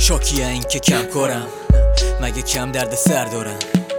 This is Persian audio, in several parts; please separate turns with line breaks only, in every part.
شاکیه این که کم کارم، مگه کم درد سر دارم؟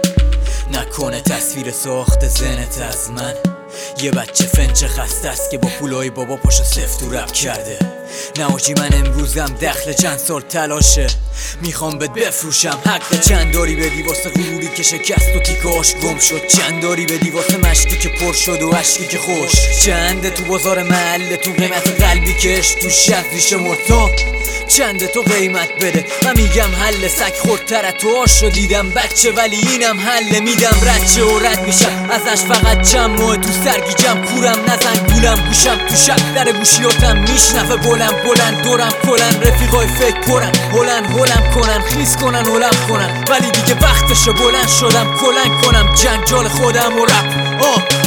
نکنه تصویر ساخت ذهنت از من یه بچه فنچ خسته است که با پولای بابا پاشو سفت و رپ کرده. نه آجی من امروزم دخل چند سال تلاشه، میخوام بهت بفروشم حق چند داری بدی واسه غروری که شکست و تیکاش گم شد، چند داری بدی واسه مشتی که پر شد و عشقی که خوش، چنده تو بازار محله تو قیمت قلبی کش تو شد ریشه مرتا، چنده تو قیمت بده. من میگم حل سگ خودتر تو آشو دیدم بچه ولی اینم حل میدم رچه و رد میشم ازش فقط چند ماه تو سرگیجم کورم نزن گولم گوشم تو شب در گوشیاتم میشنفه بلند دورم کلن رفیقای فکر پرن هلم کنن خیس کنن هلم کنن ولی دیگه وقتشه بلند شدم کلنگ کنم جنجال خودم و رپ.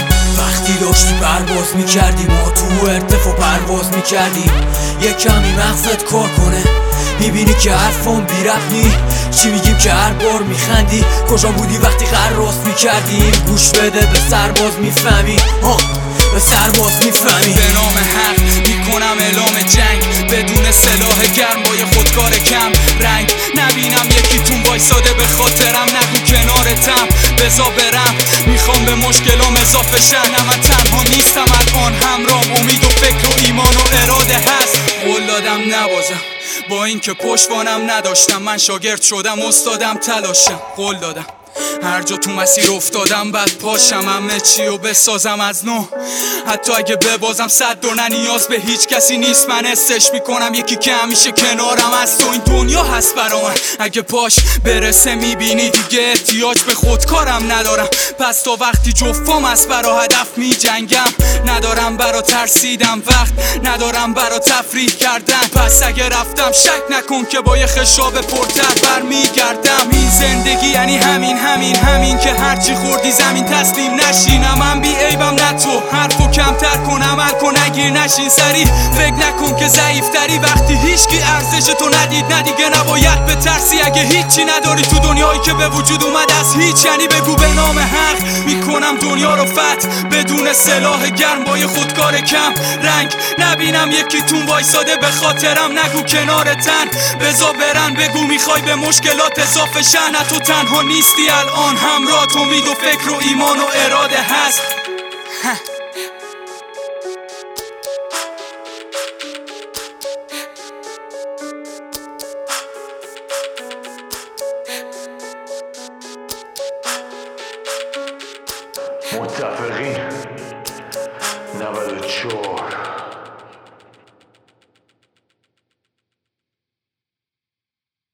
وقتی داشتی پرواز میکردی ما تو ارتفاع پرواز میکردیم، یه کمی مغزت کار کنه میبینی که حرفم بی ربط نی، چی میگیم که هر بار میخندی، کجا بودی وقتی قراص میکردیم؟ گوش بده به سرباز میفهمی، به سرباز میفهمی.
به نام حق میکنم اعلام جنگ بدون سلاح گرم با یه خودکار کم رنگ، نبینم یکیتون وایساده به خاطرم، نگو کنارتم بزا برم، میخوام به مشکلام اضافه شن. نه من تنها نیستم الان، همرام امید و فکر و ایمان و اراده هست. قول دادم نبازم با اینکه پشتوانم نداشتم، من شاگرد شدم استادم تلاشم، قول دادم هر جا تو مسیر افتادم بعد پاشم همه چی رو بسازم از نو، حتی اگه ببازم 100 دور نه نیاز به هیچ کسی نیست، من حسش میکنم یکی که همیشه کنارم از تو این دنیا هست برا من، اگه پاش برسه میبینی دیگه احتیاج به خودکارم ندارم، پس تا وقتی جفام است برا هدف میجنگم، ندارم برا ترسیدم وقت ندارم برا تفریح کردن، پس اگه رفتم شک نکن که با یه خشاب پرتر برمیگردم. این زندگی یعنی همین که هرچی خوردی زمین تسلیم نشی، نه من بی عیبم نه تو، حرفو کمتر کن عمل کن نگیر نشین سری، فکر نکن که ضعیفتری وقتی هیچکی ارزش تو ندید، نه دیگه نباید بترسی اگه هیچی نداری تو دنیایی که به وجود اومد از هیچ، یعنی بگو به نام حق میکنم دنیا رو فتح بدون سلاح گرم با یه خودکار کم رنگ، نبینم یکیتون وایساده به خاطرم، نگو کنارتن بزا برن، بگو میخوای به مشکلات اضافه شن، نه تو تنها نیستی الان، همراه تو امید و فکر و ایمان و اراده هست.
متفقین 94